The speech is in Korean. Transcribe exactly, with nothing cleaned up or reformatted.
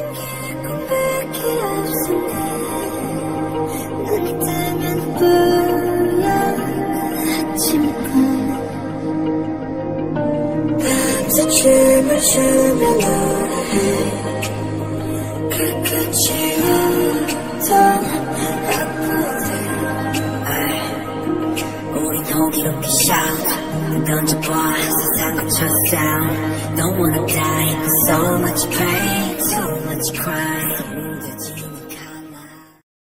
꿈밖에 없었네. 눈이 뜨면 보여 아침밤. 밤새 춤을 추며 노래해. 그 끝이 어떤 악보들. 우린 호기롭게 shout 던져봐 세상 거쳐 sound. Don't wanna die, but so much pain, so much crime.